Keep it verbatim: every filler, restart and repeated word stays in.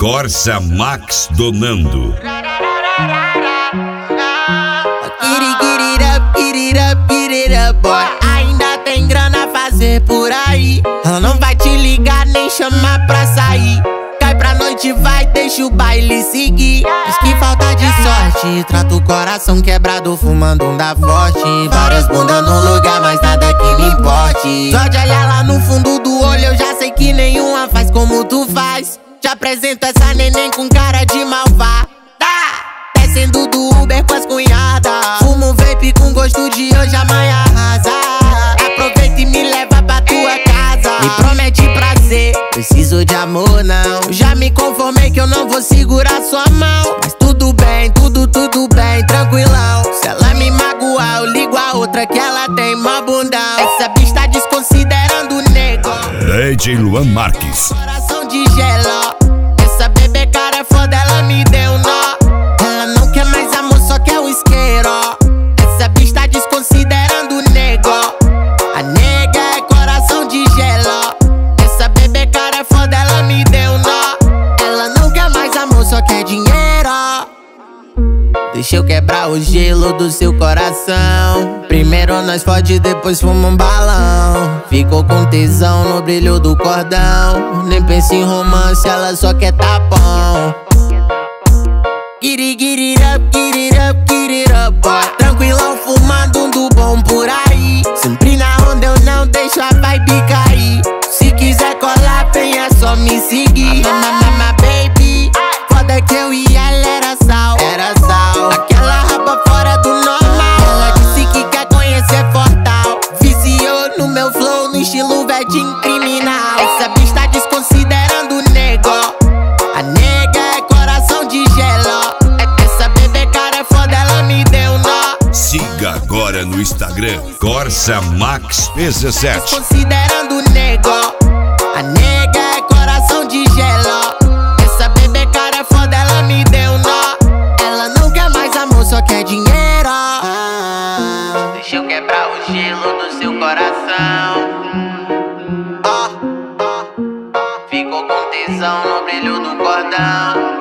Corsa Max Donando. Get it, get it up, get it up, get it up, boy. Ainda tem grana a fazer por aí. Ela não vai te ligar nem chamar pra sair. Cai pra noite, vai, deixa o baile seguir. Diz que falta de sorte, trata o coração quebrado fumando um da forte. Várias bundas no lugar, mas nada que me importe. Só de olhar lá no fundo do olho eu já sei que nenhuma faz como tu faz. Te apresento essa neném com cara de malvada. Descendo do Uber com as cunhadas. Fumo um vape com gosto de hoje, amanhã arrasa. Aproveita e me leva pra tua casa. Me promete prazer, preciso de amor não. Já me conformei que eu não vou segurar sua mão. Mas tudo bem, tudo, tudo bem, tranquilão. Se ela me magoar, eu ligo a outra que ela tem mó bundão. Essa bicha tá desconsiderando o nego. D J Luan Marques. Coração de gelo. Essa bebê cara é foda, ela me deu nó. Ela não quer mais amor, só quer o isqueiro. Essa bicha tá desconsiderando o nego. A nega é coração de gelo. Essa bebê cara é foda, ela me deu nó. Ela não quer mais amor, só quer dinheiro. Deixa eu quebrar o gelo do seu coração. Primeiro nós fode, depois fuma um balão. Ficou com tesão no brilho do cordão. Nem pensa em romance, ela só quer tapão. Get it, get it up, get it up, get it up, boy. Tranquilão fumando um do bom por aí. Sempre na onda eu não deixo a vibe cair. Se quiser colar, vem, é só me seguir. Mama, baby, foda que eu e ela era sal. Era sal. Aquela raba fora do normal. Ela disse que quer conhecer Fortal. Viciou no meu flow, no estilo vedinho criminal. Essa bicha tá desconsiderando o nego. A nega é coração de gelo. Essa bebê cara é foda, ela me deu nó. Siga agora no Instagram Corsa Max dezessete. Desconsiderando o nego. A nega é coração de gelo. Essa bebê cara é foda, ela me deu nó. Ela não quer mais amor, só quer dinheiro. Deixa eu quebrar o gelo do seu coração. Ficou com tesão no brilho do cordão.